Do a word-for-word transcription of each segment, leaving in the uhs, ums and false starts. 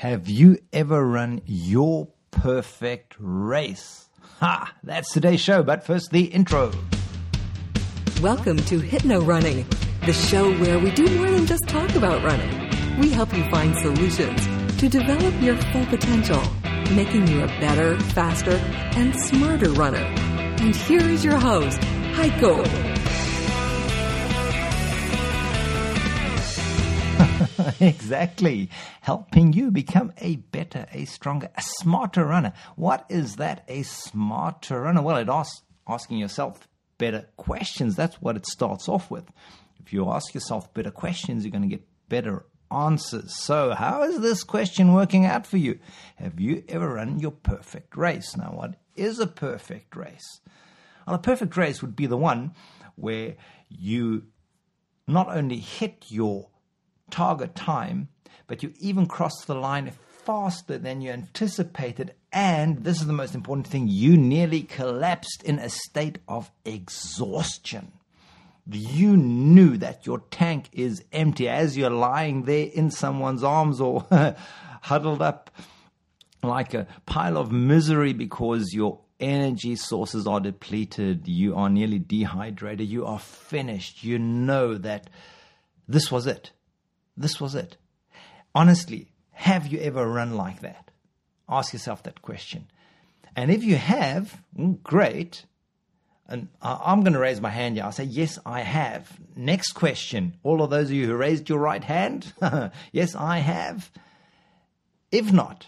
Have you ever run your perfect race? Ha! That's today's show, but first the intro. Welcome to Hypno Running, the show where we do more than just talk about running. We help you find solutions to develop your full potential, making you a better, faster, and smarter runner. And here is your host, Heiko. Exactly. Helping you become a better, a stronger, a smarter runner. What is that, a smarter runner? Well, it asks asking yourself better questions. That's what it starts off with. If you ask yourself better questions, you're going to get better answers. So how is this question working out for you? Have you ever run your perfect race? Now, what is a perfect race? Well, a perfect race would be the one where you not only hit your target time, but you even cross the line faster than you anticipated, and this is the most important thing, you nearly collapsed in a state of exhaustion. You knew that your tank is empty as you're lying there in someone's arms or huddled up like a pile of misery because your energy sources are depleted, you are nearly dehydrated, you are finished. You know that this was it. This was it. Honestly, have you ever run like that? Ask yourself that question. And if you have, great. And I'm going to raise my hand here. I'll say, yes, I have. Next question. All of those of you who raised your right hand, yes, I have. If not,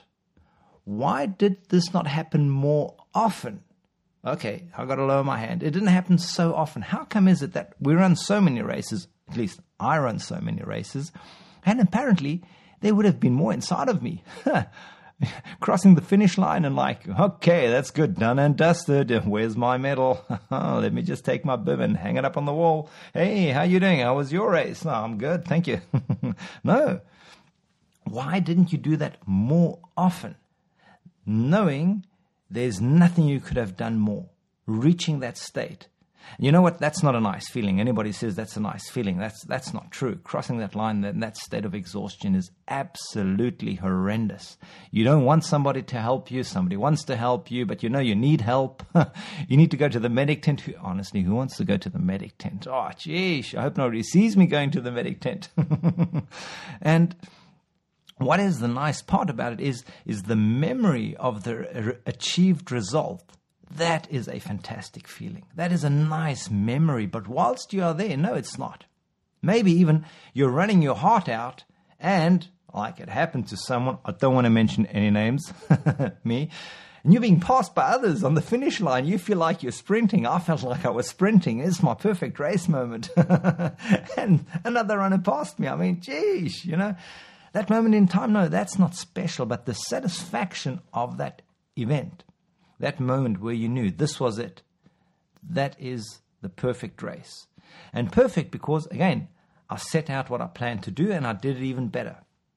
why did this not happen more often? Okay, I've got to lower my hand. It didn't happen so often. How come is it that we run so many races, at least I run so many races, and apparently there would have been more inside of me. Crossing the finish line and like, okay, that's good, done and dusted. Where's my medal? Let me just take my bib and hang it up on the wall. Hey, how you doing? How was your race? No, I'm good, thank you. No. Why didn't you do that more often? Knowing there's nothing you could have done more. Reaching that state. You know what? That's not a nice feeling. Anybody says that's a nice feeling. That's that's not true. Crossing that line, that, that state of exhaustion is absolutely horrendous. You don't want somebody to help you. Somebody wants to help you, but you know you need help. You need to go to the medic tent. Who, honestly, who wants to go to the medic tent? Oh, geez, I hope nobody sees me going to the medic tent. And what is the nice part about it is, is the memory of the achieved result. That is a fantastic feeling. That is a nice memory. But whilst you are there, no, it's not. Maybe even you're running your heart out and, like it happened to someone, I don't want to mention any names, me, and you're being passed by others on the finish line. You feel like you're sprinting. I felt like I was sprinting. It's my perfect race moment. And another runner passed me. I mean, geez, you know, that moment in time, no, that's not special. But the satisfaction of that event, that moment where you knew this was it, that is the perfect race. And perfect because, again, I set out what I planned to do and I did it even better.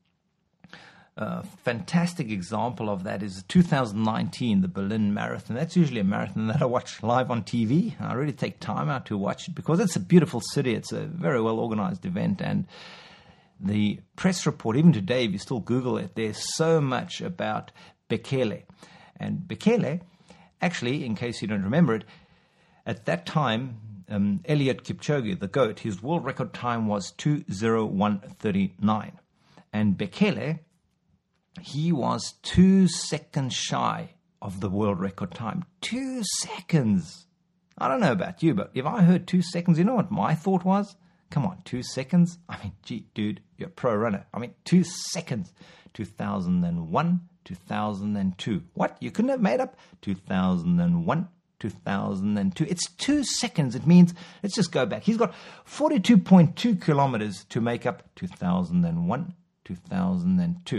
A fantastic example of that is two thousand nineteen, the Berlin Marathon. That's usually a marathon that I watch live on T V. I really take time out to watch it because it's a beautiful city. It's a very well-organized event. And the press report, even today, if you still Google it, there's so much about Bekele. And Bekele, actually, in case you don't remember it, at that time, um, Eliud Kipchoge, the GOAT, his world record time was two oh one thirty-nine. And Bekele, he was two seconds shy of the world record time. Two seconds. I don't know about you, but if I heard two seconds, you know what my thought was? Come on, two seconds? I mean, gee, dude, you're a pro runner. I mean, two seconds. two thousand one, two thousand two. What? You couldn't have made up two thousand one, two thousand two. It's two seconds. It means, let's just go back. He's got forty-two point two kilometers to make up two thousand one, two thousand two.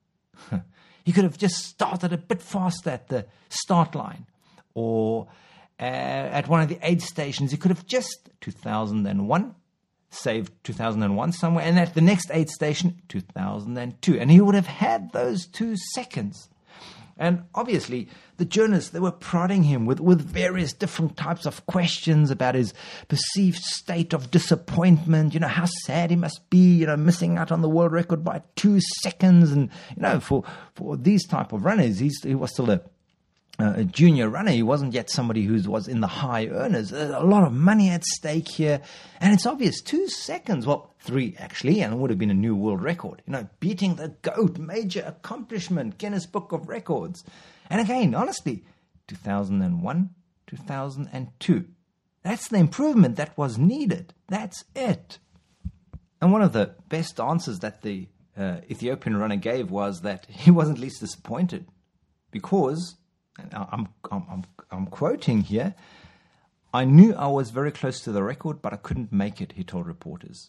He could have just started a bit faster at the start line or uh, at one of the aid stations. He could have just two thousand one, saved two thousand one somewhere, and at the next aid station, two thousand two. And he would have had those two seconds. And obviously, the journalists, they were prodding him with, with various different types of questions about his perceived state of disappointment, you know, how sad he must be, you know, missing out on the world record by two seconds. And, you know, for, for these type of runners, he's, he was still a, a junior runner. He wasn't yet somebody who was in the high earners. There's a lot of money at stake here. And it's obvious, two seconds, well, three actually, and it would have been a new world record. You know, beating the GOAT, major accomplishment, Guinness Book of Records. And again, honestly, two thousand one, two thousand two. That's the improvement that was needed. That's it. And one of the best answers that the uh, Ethiopian runner gave was that he wasn't least disappointed because, and I'm, I'm, I'm, I'm quoting here, "I knew I was very close to the record, but I couldn't make it," he told reporters.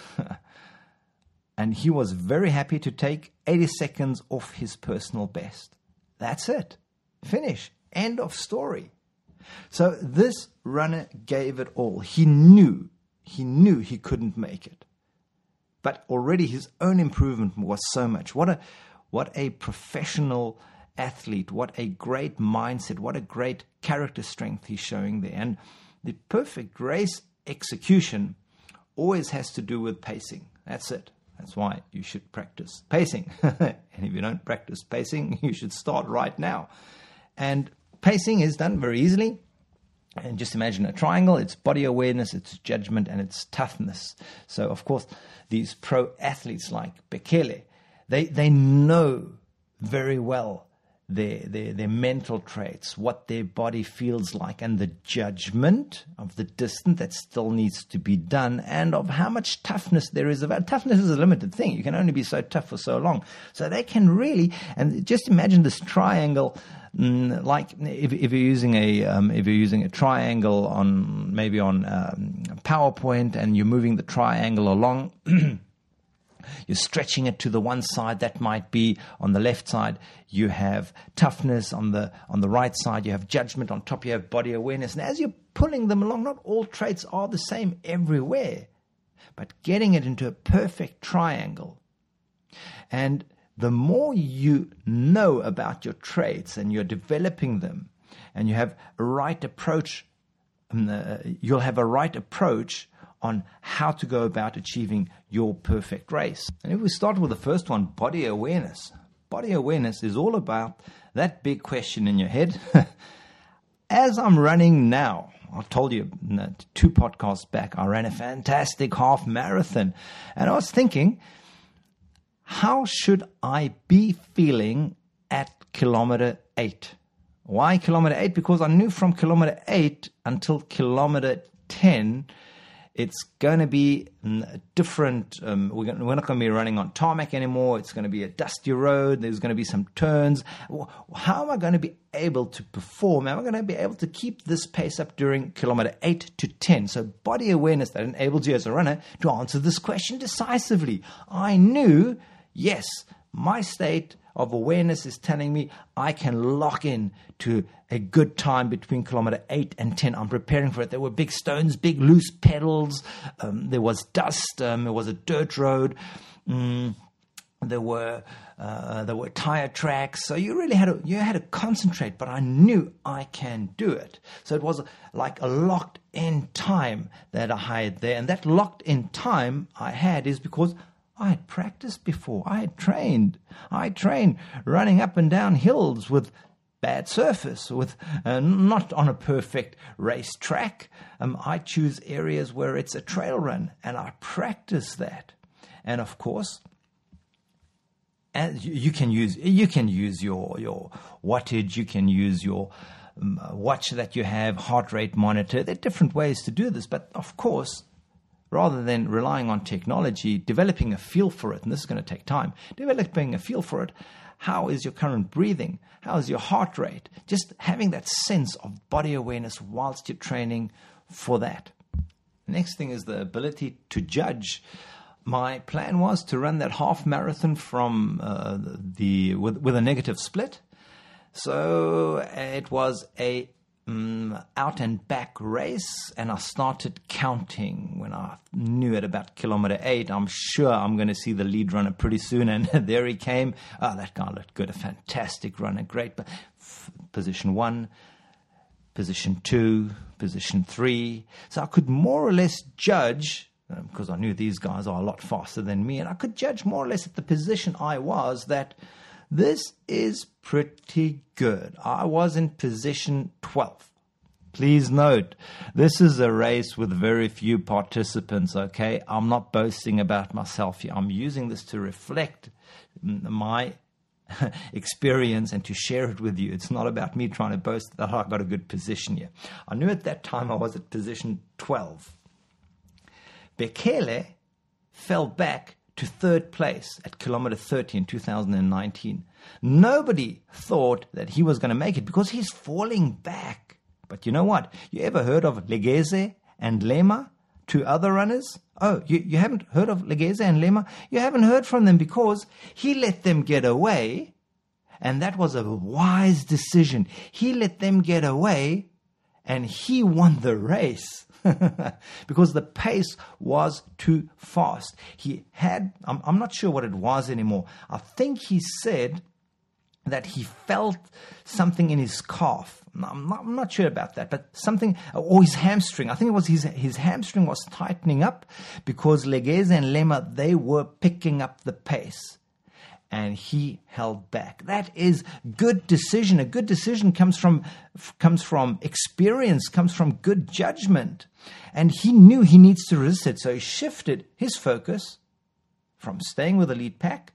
And he was very happy to take eighty seconds off his personal best. That's it. Finish. End of story. So this runner gave it all. He knew, he knew he couldn't make it. But already his own improvement was so much. What a, what a professional athlete, what a great mindset, what a great character strength he's showing there. And the perfect race execution always has to do with pacing. That's it. That's why you should practice pacing. And if you don't practice pacing, you should start right now. And pacing is done very easily. And just imagine a triangle. It's body awareness, it's judgment, and it's toughness. So, of course, these pro athletes like Bekele, they, they know very well Their, their their mental traits, what their body feels like, and the judgment of the distance that still needs to be done, and of how much toughness there is about. Toughness is a limited thing. You can only be so tough for so long. So they can really, and just imagine this triangle, mm, like if, if you're using a um, if you're using a triangle on maybe on um, PowerPoint, and you're moving the triangle along. You're stretching it to the one side. That might be on the left side. You have toughness on the on the right side. You have judgment on top. You have body awareness. And as you're pulling them along, not all traits are the same everywhere, but getting it into a perfect triangle. And the more you know about your traits and you're developing them, and you have a right approach, um, uh, you'll have a right approach on how to go about achieving your perfect race. And if we start with the first one, body awareness. Body awareness is all about that big question in your head. As I'm running now, I told you two podcasts back, I ran a fantastic half marathon. And I was thinking, how should I be feeling at kilometer eight? Why kilometer eight? Because I knew from kilometer eight until kilometer ten, it's going to be different. Um, we're, going, we're not going to be running on tarmac anymore. It's going to be a dusty road. There's going to be some turns. How am I going to be able to perform? Am I going to be able to keep this pace up during kilometer eight to ten? So body awareness that enables you as a runner to answer this question decisively. I knew, yes, my state of awareness is telling me I can lock in to a good time between kilometer eight and ten. I'm preparing for it. There were big stones, big loose pedals. Um, there was dust. Um, there was a dirt road. Um, there were uh, there were tire tracks. So you really had to you had to concentrate. But I knew I can do it. So it was like a locked in time that I had there, and that locked in time I had is because I had practiced before. I had trained. I trained running up and down hills with bad surface, with uh, not on a perfect race track. Um, I choose areas where it's a trail run, and I practice that. And of course, and you, you can use you can use your your wattage. You can use your um, watch that you have, heart rate monitor. There are different ways to do this, but of course, rather than relying on technology, developing a feel for it, and this is going to take time, developing a feel for it, how is your current breathing? How is your heart rate? Just having that sense of body awareness whilst you're training for that. The next thing is the ability to judge. My plan was to run that half marathon from uh, the with, with a negative split. So it was a um, out and back race, and I started counting. When I knew at about kilometer eight, I'm sure I'm going to see the lead runner pretty soon, and there he came. Oh, that guy looked good, a fantastic runner, great. But position one, position two, position three. So I could more or less judge, because um, I knew these guys are a lot faster than me, and I could judge more or less at the position I was that this is pretty good. I was in position twelve. Please note, this is a race with very few participants, okay? I'm not boasting about myself here. I'm using this to reflect my experience and to share it with you. It's not about me trying to boast that I got a good position here. I knew at that time I was at position twelve. Bekele fell back to third place at kilometer thirty in two thousand nineteen. Nobody thought that he was going to make it because he's falling back. But you know what? You ever heard of Legeze and Lema, two other runners? Oh, you, you haven't heard of Legeze and Lema? You haven't heard from them because he let them get away, and that was a wise decision. He let them get away, and he won the race. Because the pace was too fast. He had, I'm, I'm not sure what it was anymore. I think he said that he felt something in his calf. I'm not, I'm not sure about that, but something, or his hamstring. I think it was his, his hamstring was tightening up because Legeze and Lema, they were picking up the pace. And he held back. That is good decision. A good decision comes from comes from experience, comes from good judgment. And he knew he needs to resist it. So he shifted his focus from staying with the lead pack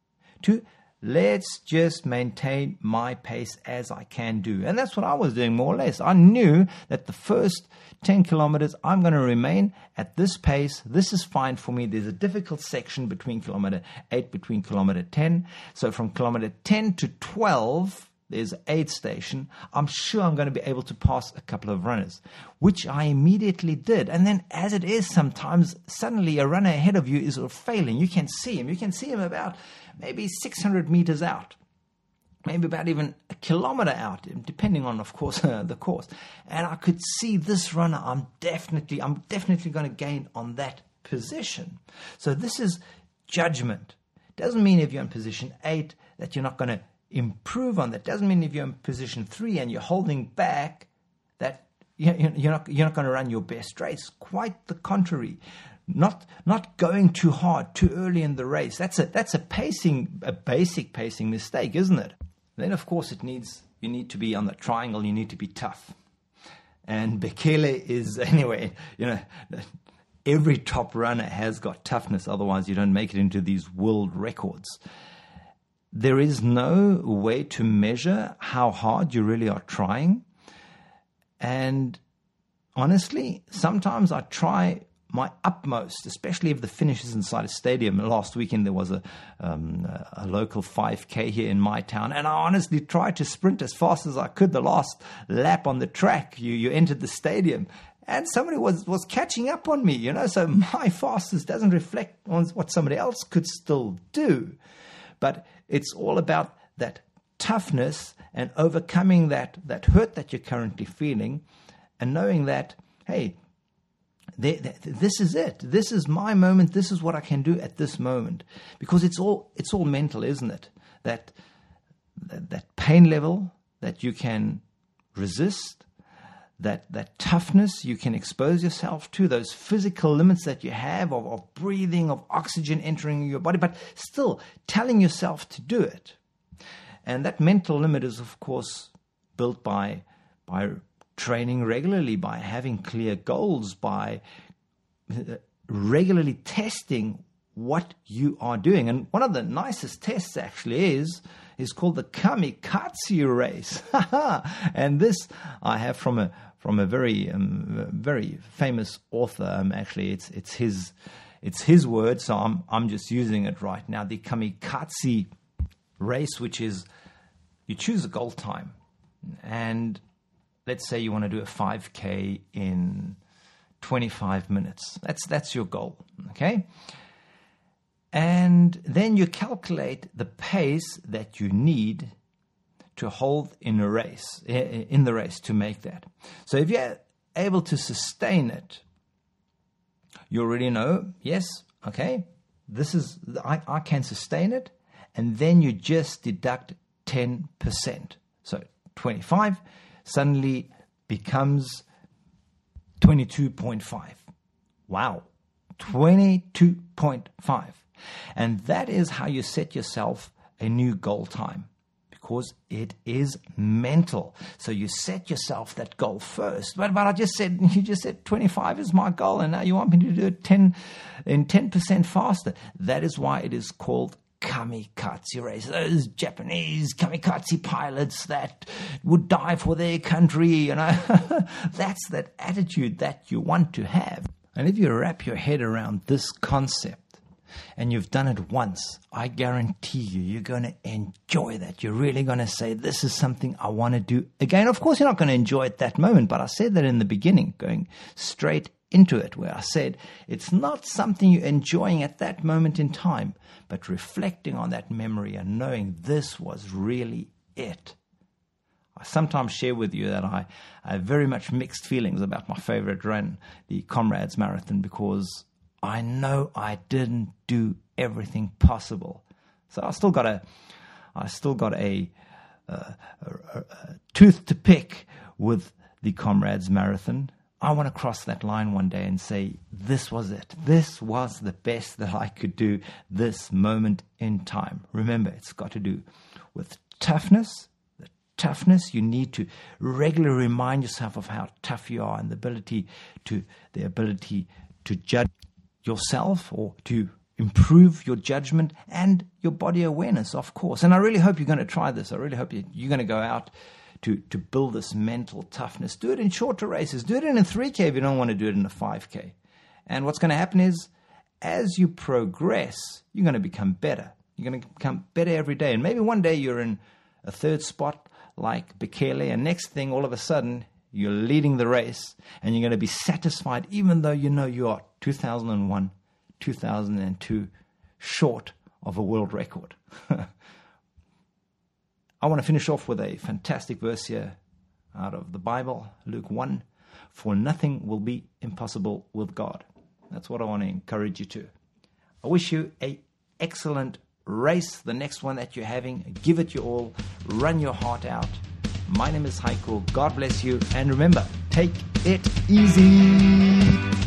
to let's just maintain my pace as I can do. And that's what I was doing more or less. I knew that the first ten kilometers, I'm going to remain at this pace. This is fine for me. There's a difficult section between kilometer eight, between kilometer ten. So from kilometer ten to twelve, there's an aid station. I'm sure I'm going to be able to pass a couple of runners, which I immediately did. And then as it is sometimes, suddenly a runner ahead of you is failing. You can see him. You can see him about maybe six hundred meters out. Maybe about even a kilometer out, depending on, of course, uh, the course. And I could see this runner, I'm definitely, I'm definitely going to gain on that position. So this is judgment. Doesn't mean if you're in position eight that you're not going to improve on that. Doesn't mean if you're in position three and you're holding back that you're not, you're not going to run your best race. Quite the contrary. Not not going too hard, too early in the race. That's a that's a pacing, a basic pacing mistake, isn't it? Then, of course, it needs you need to be on the triangle. You need to be tough. And Bekele is, anyway, you know, every top runner has got toughness. Otherwise, you don't make it into these world records. There is no way to measure how hard you really are trying. And honestly, sometimes I try my utmost, especially if the finish is inside a stadium. Last weekend there was a um, a local five K here in my town, and I honestly tried to sprint as fast as I could. The last lap on the track, you you entered the stadium, and somebody was, was catching up on me, you know, so my fastest doesn't reflect on what somebody else could still do. But it's all about that toughness and overcoming that, that hurt that you're currently feeling, and knowing that, hey, this is it. This is my moment. This is what I can do at this moment. Because it's all it's all mental, isn't it? That that, that pain level that you can resist, that that toughness you can expose yourself to, those physical limits that you have of, of breathing, of oxygen entering your body, but still telling yourself to do it. And that mental limit is, of course, built by by training regularly, by having clear goals, by regularly testing what you are doing. And one of the nicest tests actually is is called the Kamikaze race. And this I have from a from a very um, very famous author. Um, actually, it's it's his it's his word, so I'm I'm just using it right now. The Kamikaze race, which is you choose a goal time, and let's say you want to do a five K in twenty-five minutes. That's that's your goal, okay? And then you calculate the pace that you need to hold in a race, in the race to make that. So if you're able to sustain it, you already know, yes, okay, this is, I, I can sustain it, and then you just deduct ten percent. So twenty-five suddenly becomes twenty-two point five. Wow, twenty-two point five. And that is how you set yourself a new goal time, because it is mental. So you set yourself that goal first. But, but I just said, you just said twenty-five is my goal, and now you want me to do it ten in ten percent faster. That is why it is called kamikaze race. Those Japanese kamikaze pilots that would die for their country, you know. That's that attitude that you want to have. And if you wrap your head around this concept, and you've done it once, I guarantee you, you're going to enjoy that. You're really going to say, this is something I want to do again. Of course, you're not going to enjoy it that moment, but I said that in the beginning, going straight into it, where I said, it's not something you're enjoying at that moment in time, but reflecting on that memory and knowing this was really it. I sometimes share with you that I, I have very much mixed feelings about my favorite run, the Comrades Marathon, because I know I didn't do everything possible. So I still got a, I still got a, uh, a, a tooth to pick with the Comrades Marathon. I want to cross that line one day and say, this was it. This was the best that I could do this moment in time. Remember, it's got to do with toughness. The toughness, you need to regularly remind yourself of how tough you are, and the ability to, the ability to judge yourself, or to improve your judgment and your body awareness, of course. And I really hope you're going to try this. I really hope you, you're going to go out to, to build this mental toughness. Do it in shorter races. Do it in a three K if you don't want to do it in a five K. And what's going to happen is, as you progress, you're going to become better. You're going to become better every day. And maybe one day you're in a third spot like Bekele, and next thing, all of a sudden, you're leading the race, and you're going to be satisfied, even though you know you are two thousand one, two thousand two short of a world record. I want to finish off with a fantastic verse here out of the Bible, Luke one. For nothing will be impossible with God. That's what I want to encourage you to. I wish you an excellent race, the next one that you're having. Give it your all. Run your heart out. My name is Heiko. God bless you. And remember, take it easy.